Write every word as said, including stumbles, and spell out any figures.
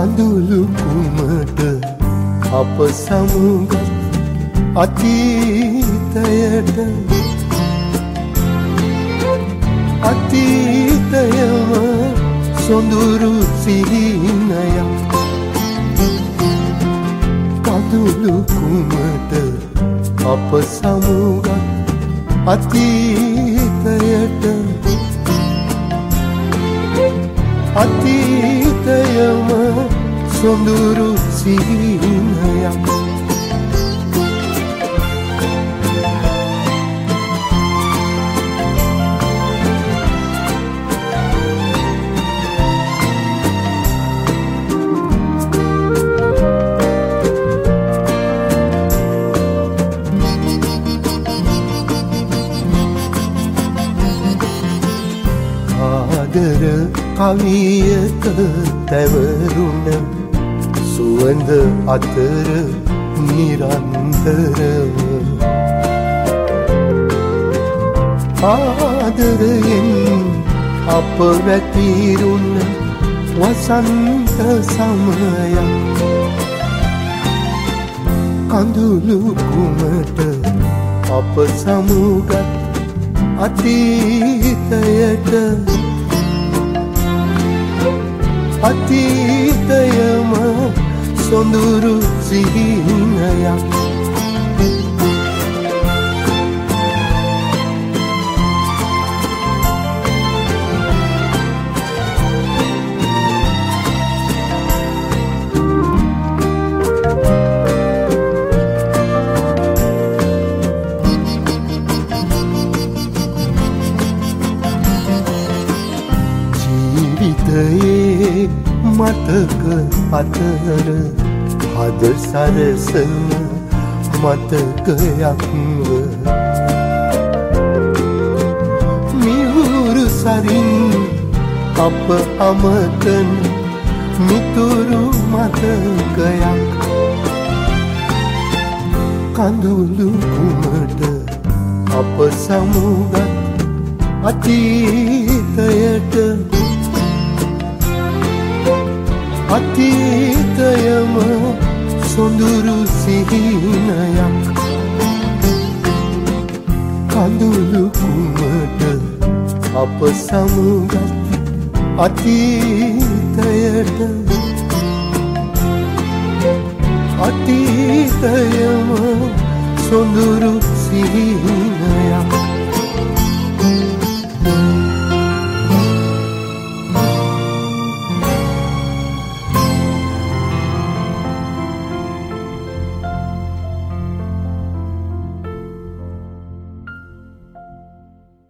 කඳුළු කුමට අප සමුගත් අතීතයට අතීතයම සොඳුරු සිහිනයක් කඳුළු කුමට අප සමුගත් අතීතයට අතීතයම සොඳුරු සිහිනයක් ආදර කවියක තැවරුණ සුවඳ අතර නිරන්තරව ආදරයෙන් අප වැතිරුණ වසන්ත සමයක් කඳුළු කුමට අප සමුගත් අතීතයට අතීතයම සොඳුරු සිහිනයක් ජීවිතයේ මතක අතර හද සරසන මතකයක්ව මිහුරු සරින් අප අමතන මිතුරු මතකයක් කඳුළු කුමට අප සමුගත් අතීතයට අතීතයම සොඳුරු සිහිනයක් කඳුළු කුමට අප සමුගත් අතීතයට අතීතයම සොඳුරු සිහිනයක්